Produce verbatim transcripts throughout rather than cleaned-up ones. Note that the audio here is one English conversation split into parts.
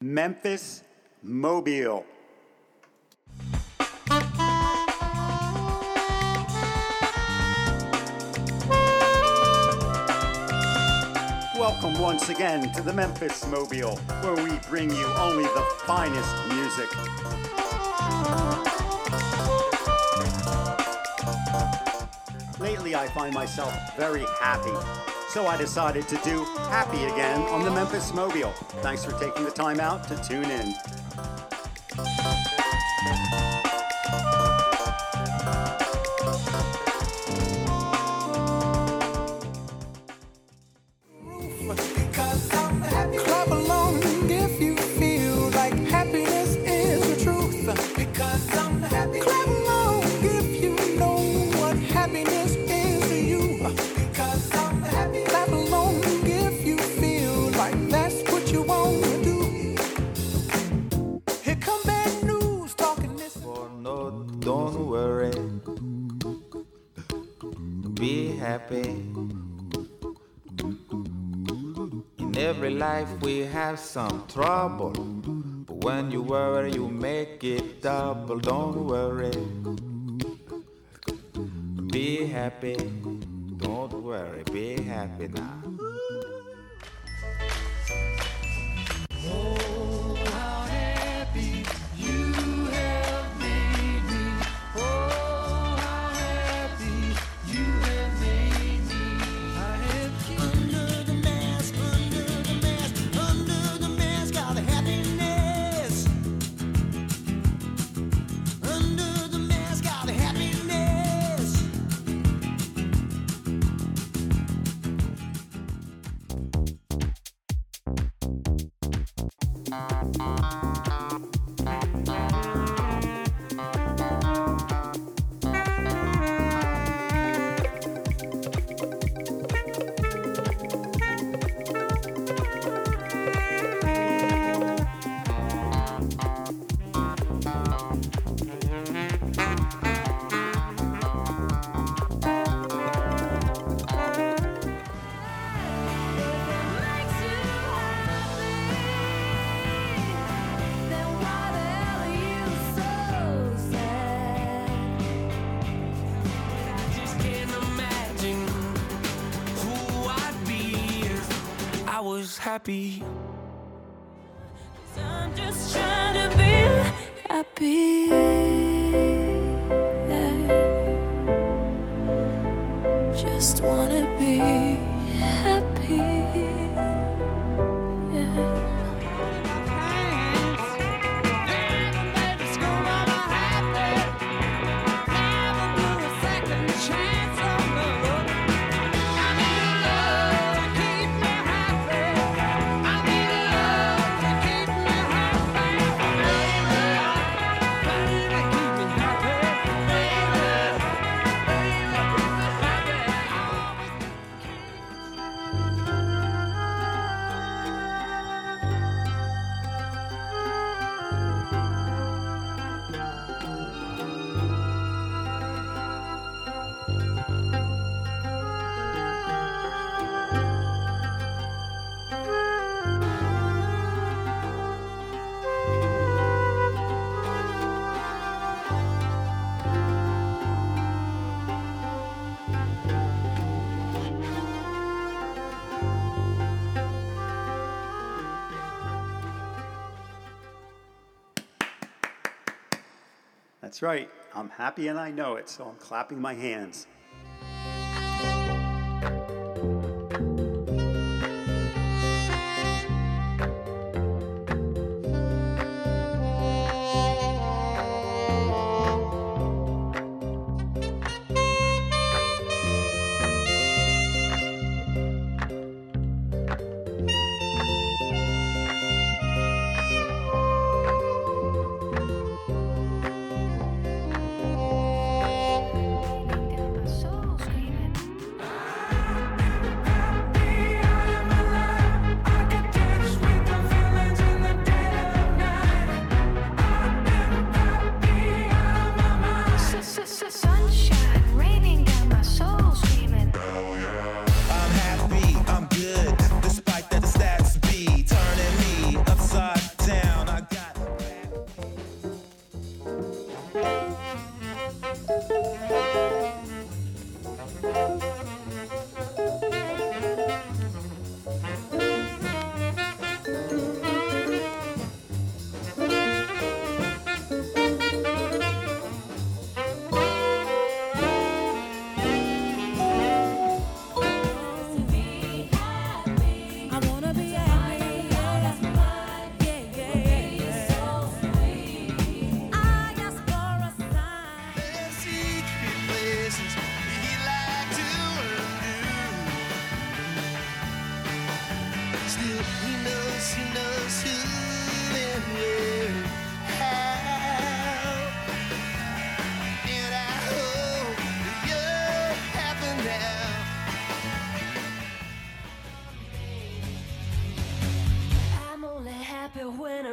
Memphis Mobile. Welcome once again to the Memphis Mobile, where we bring you only the finest music. Lately, I find myself very happy, so I decided to do Happy again on the Memphis Mobile. Thanks for taking the time out to tune in. In every life we have some trouble, but when you worry you make it double. Don't worry, be happy. Don't worry, be happy now. Oh, how happy you have made me. Oh, how happy you have made me. I have under the mask, under the mask, under the mask of happiness. Under the mask of happiness. Happy. I'm just trying to be happy. Yeah. Just wanna be happy. Yeah. That's right. I'm happy and I know it, so I'm clapping my hands.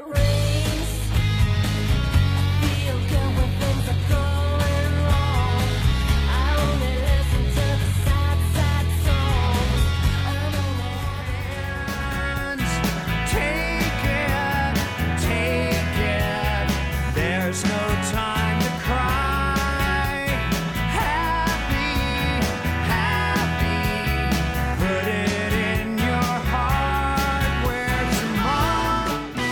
rings. Feel good when things are going wrong. I only listen to the sad, sad songs. I'm only Take it, take it. There's no time to cry. Happy, happy. Put it in your heart where tomorrow.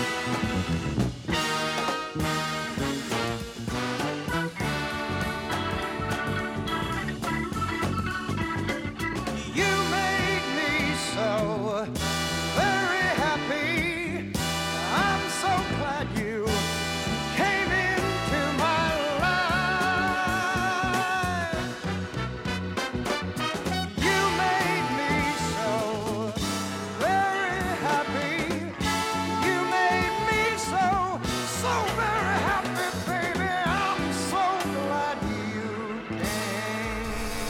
You made me so very happy. I'm so glad you came into my life. You made me so very happy. You made me so, so very happy, baby. I'm so glad you came.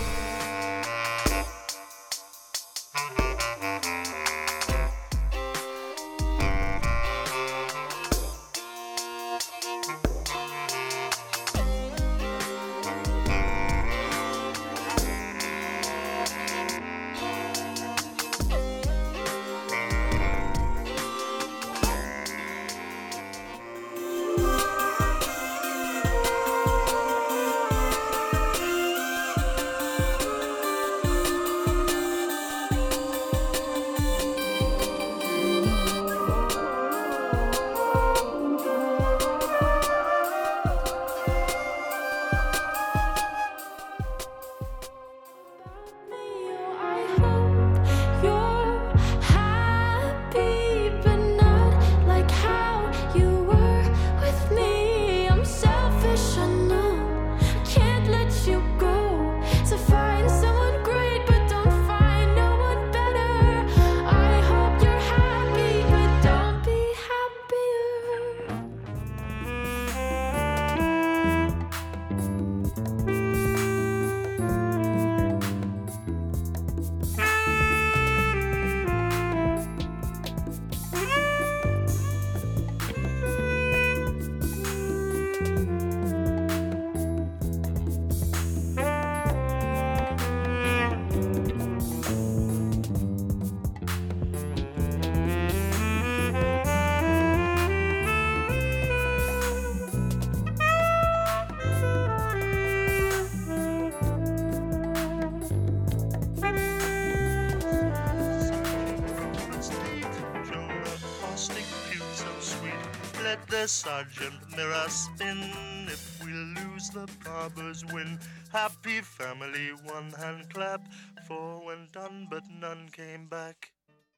Let the sergeant mirror spin. If we lose, the barbers win. Happy family, one hand clap. Four went done, but none came back.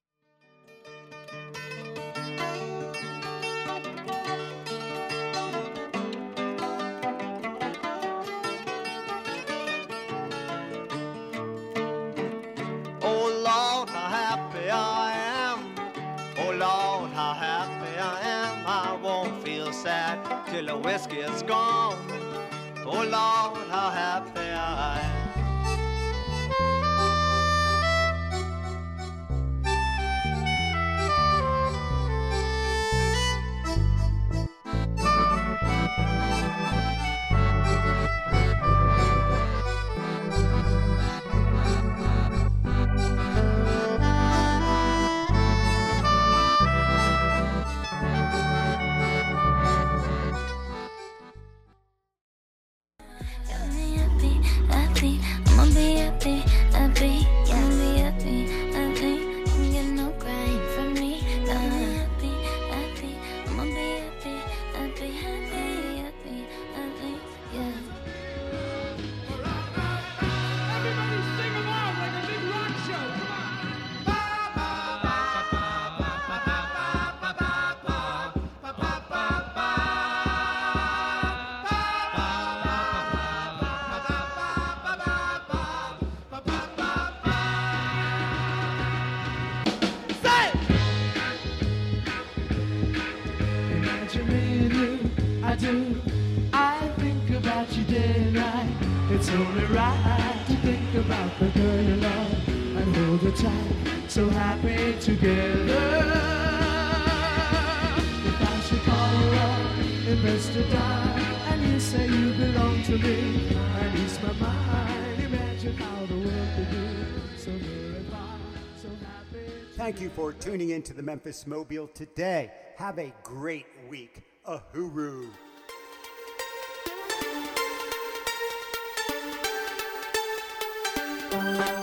Oh Lord, how happy I am. Oh Lord, how happy I am. I won't feel sad till the whiskey is gone. Oh Lord, how happy I am. It's only right to think about the girl you love and hold her tight, so happy together. If I should pressed to die, and you say you belong to me, and ease my mind. Imagine how the world could be so very far, so happy. Thank you for tuning in to the Memphis Mobile today. Have a great week. A hooroo. Thank you.